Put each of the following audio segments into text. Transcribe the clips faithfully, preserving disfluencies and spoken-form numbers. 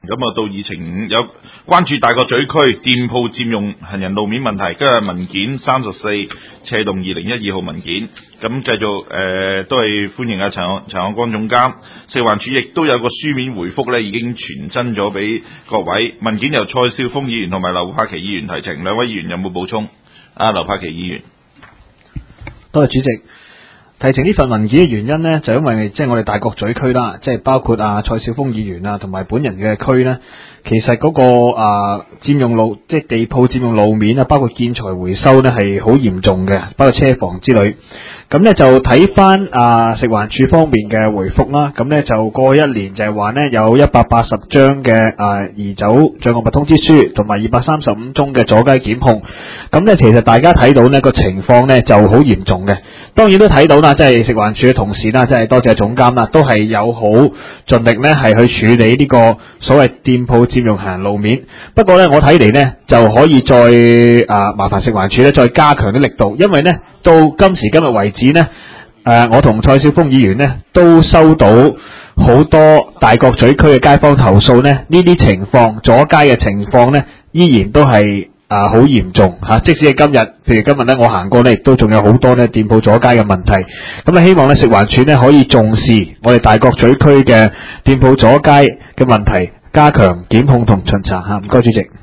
咁啊，到議程五有關注大角咀區店鋪佔用行人路面問題，今日文件三十四斜動二零一二號文件，咁繼續誒、呃、都係歡迎阿陳陳漢光總監，食環署亦都有個書面回覆咧，已經傳真咗俾各位。文件由蔡少豐議員同埋劉柏祺議員提呈，兩位議員有冇補充？啊，劉柏祺議員， 多謝主席。提呈呢份文件嘅原因呢，就因為即係我哋大角咀區啦，即係包括啊蔡少豐議員啊同埋本人嘅區呢，其實嗰、那個啊佔用路即係地鋪佔用路面啊，包括建材回收呢係好嚴重嘅，包括車房之類。咁呢就睇翻啊食環署方面嘅回覆啦，咁呢就過去一年就係話呢有一百八十張嘅啊移走障礙物通知書，同埋二百三十五宗嘅阻街檢控。咁呢其實大家睇到呢個情況呢就好嚴重嘅，當然都睇到啦，即係食環署嘅同事啦，即係多謝總監啦，都係有好盡力呢係去處理呢個所謂店鋪佔用行人路面。不過呢我睇嚟呢就可以再啊麻煩食環署呢再加強啲力度，因為呢到今時今日為止呢，誒、呃，我同蔡少豐議員呢都收到好多大角咀區嘅街坊投訴呢，呢啲情況阻街嘅情況呢，依然都係啊好嚴重嚇、啊。即使係今日，譬如今日呢，我行過呢，亦都仲有好多呢店鋪阻街嘅問題。咁啊，希望呢食環署呢可以重視我哋大角咀區嘅店鋪阻街嘅問題，加強檢控同巡查嚇。唔該，主席。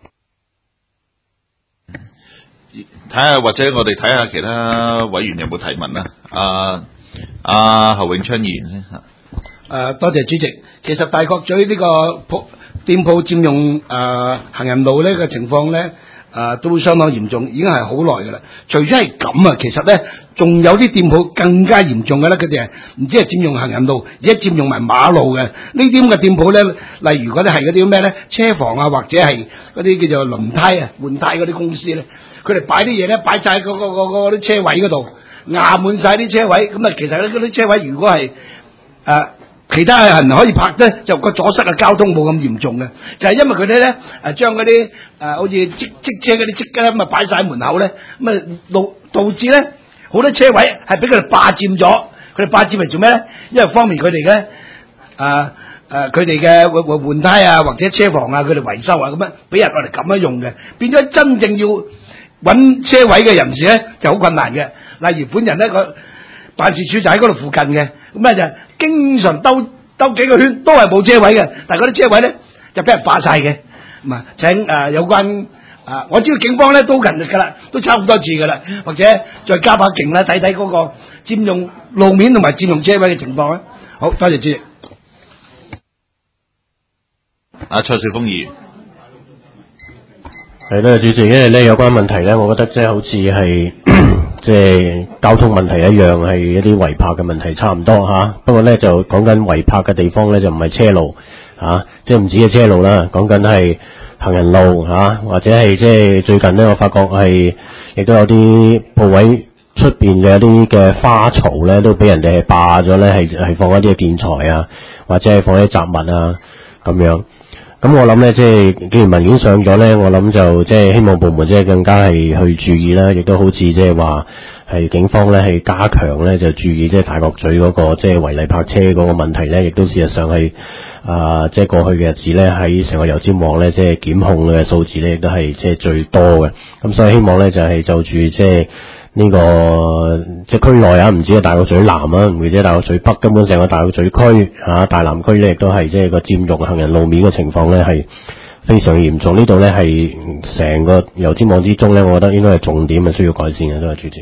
睇下或者我哋睇下其他委員有冇提問啦。阿阿侯永昌議員先嚇。 誒，多謝主席。其實大角咀呢個鋪店鋪佔用誒、呃、行人路呢個情況咧，誒、呃、都相當嚴重，已經係好耐㗎啦。除咗係咁啊，其實咧仲有啲店鋪更加嚴重嘅咧，佢哋係唔止係佔用行人路，而且佔用埋馬路嘅。呢啲咁嘅店鋪咧，例如嗰啲係嗰啲咩咧，車房啊，或者係嗰啲叫做輪胎啊、換胎嗰啲公司咧。佢哋擺啲嘢咧，擺晒嗰個嗰啲車位嗰度，壓滿晒啲車位。咁啊，其實咧嗰啲車位如果係誒、呃、其他人可以泊咧，就個阻塞嘅交通冇咁嚴重嘅。就係、是、因為佢哋咧誒將嗰啲誒好似積積車嗰啲積咧咁啊擺晒門口咧，咁啊導導致咧好多車位係俾佢哋霸佔咗。佢哋霸佔嚟做咩咧？因為方便佢哋嘅誒誒佢哋嘅換換換胎啊，或者車房啊，佢哋維修啊咁樣，俾人我哋咁樣用嘅，變咗真正要揾車位嘅人士咧就好困難嘅。例如本人咧個辦事處就喺嗰度附近嘅，咁咧就經常兜兜幾個圈都係冇車位嘅，但係嗰啲車位咧就俾人霸晒嘅。咁啊請誒、呃、有關啊、呃，我知道警方咧都勤力㗎啦，都差好多次㗎啦，或者再加把勁啦，睇睇嗰個佔用路面同埋佔用車位嘅情況咧。好多謝主席。 阿蔡少豐議員。 係啦，主席，因為咧有關問題咧，我覺得即係好似係即係交通問題一樣，係一啲違泊嘅問題差唔多吓、啊。不過咧就講緊違泊嘅地方咧就唔係車路吓、啊，即係唔止係車路啦，講緊係行人路吓、啊，或者係即係最近咧我發覺係亦都有啲鋪位出邊嘅一啲嘅花槽咧都俾人哋係霸咗咧，係係放一啲嘅建材啊，或者係放一啲雜物啊咁樣。咁我諗咧，即係既然文件上咗咧，我諗就即係希望部門即係更加係去注意啦，亦都好似即係話係警方咧係加強咧就注意即係大角咀嗰個即係違例泊車嗰個問題咧，亦都事實上係啊即係過去嘅日子咧喺成個油尖旺咧即係檢控嘅數字咧亦都係即係最多嘅。咁所以希望咧就係就住即係呢個即係區內啊，唔止係大角咀南啊，唔會即係大角咀北，根本成個大角咀區嚇大南區咧，亦都係即係個佔用行人路面嘅情況咧係非常嚴重。呢度咧係成個油尖旺之中咧，我覺得應該係重點係需要改善嘅，都係主席。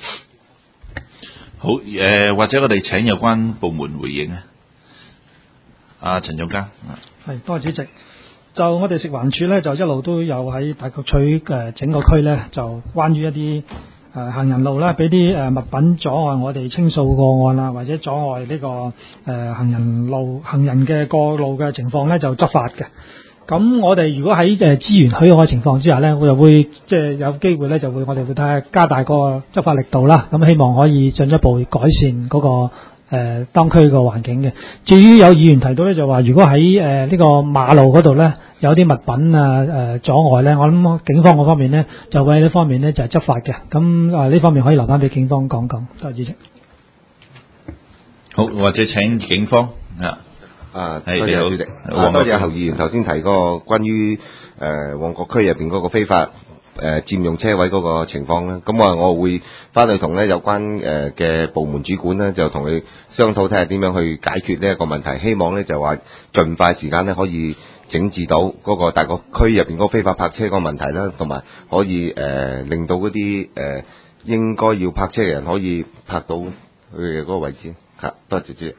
好誒、呃，或者我哋請有關部門回應啊。阿陳總監。 係，多謝主席。就我哋食環署咧，就一路都有喺大角咀誒整個區咧，就關於一啲誒、呃、行人路啦，俾啲誒物品阻礙我哋清掃個案啊，或者阻礙呢、這個誒、呃、行人路行人嘅過路嘅情況咧，就執法嘅。咁我哋如果喺誒資源許可嘅情況之下咧，我就會即係有機會咧，就會我哋會睇下加大個執法力度啦。咁希望可以進一步改善嗰、那個誒、呃、當區個環境嘅。至於有議員提到咧，就話如果喺誒呢個馬路嗰度咧，有啲物品啊誒、呃、阻礙咧，我諗警方嗰方面咧就會喺呢方面咧就係、是、執法嘅。咁啊呢方面可以留翻俾警方講講。多謝主席。 好，或者請警方啊。 啊，多係你好謝主席， 黃國啊多謝侯議員頭先提嗰個關於誒旺角區入邊嗰個非法誒佔用車位嗰個情況啦。咁我我會翻去同咧有關誒嘅部門主管咧，就同佢商討睇下點樣去解決呢一個問題。希望咧就話盡快時間咧可以整治到嗰個大角區入邊嗰個非法泊車個問題啦，同埋可以誒、呃、令到嗰啲誒應該要泊車嘅人可以泊到佢嘅嗰個位置。嚇，多謝主席。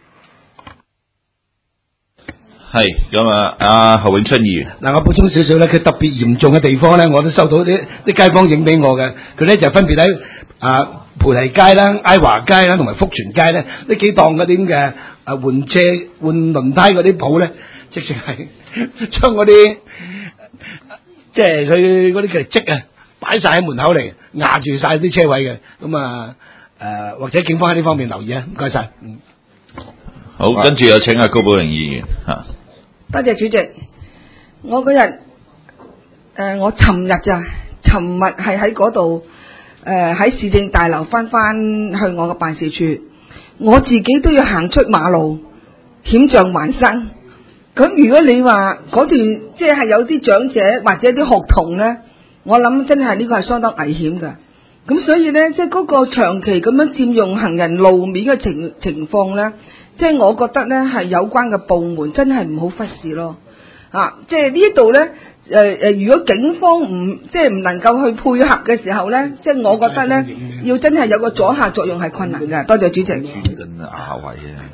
係咁啊，阿侯永春議員。 嗱，我補充少少咧，佢特別嚴重嘅地方咧，我都收到啲啲街坊影俾我嘅。佢咧就分別喺啊菩提街啦、埃華街啦同埋福全街咧，呢幾檔嗰啲咁嘅啊換車換輪胎嗰啲鋪咧，直情係將嗰啲即係佢嗰啲嘅積啊擺晒喺門口嚟壓住晒啲車位嘅。咁啊誒，或者警方喺呢方面留意啊，唔該晒。嗯。 好，跟住有請阿高寶玲議員嚇。 多謝主席。我嗰日誒，我尋日咋？尋日係喺嗰度誒，喺市政大樓翻翻去我嘅辦事處，我自己都要行出馬路，險象環生。咁如果你話嗰段即係有啲長者或者啲學童咧，我諗真係呢個係相當危險㗎。咁所以咧，即係嗰個長期咁樣佔用行人路面嘅情情況咧。即係我覺得咧，係有關嘅部門真係唔好忽視咯，啊！即係呢度咧，誒、呃、誒，如果警方唔即係唔能夠去配合嘅時候咧，即係我覺得咧，要真係有個阻嚇作用係困難嘅。多謝主席。 轉緊亞位啊！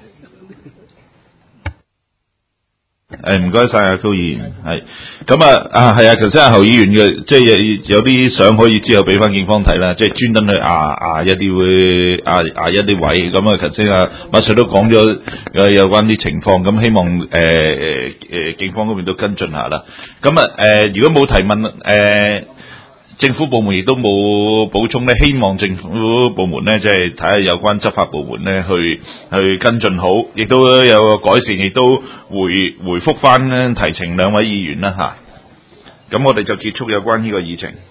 誒唔該晒啊，高議員係咁啊啊係啊，頭先阿侯議員嘅即係有啲相可以之後俾翻警方睇啦，即係專登去壓壓一啲會壓壓一啲位咁啊。頭先啊馬 Sir 都講咗誒有關啲情況，咁希望誒誒誒警方嗰邊都跟進下啦。咁啊誒如果冇提問誒。呃政府部門亦都冇補充咧，希望政府部門咧即係睇下有關執法部門咧去去跟進好，亦都有個改善，亦都回回覆翻提呈兩位議員啦嚇。咁我哋就結束有關呢個議程。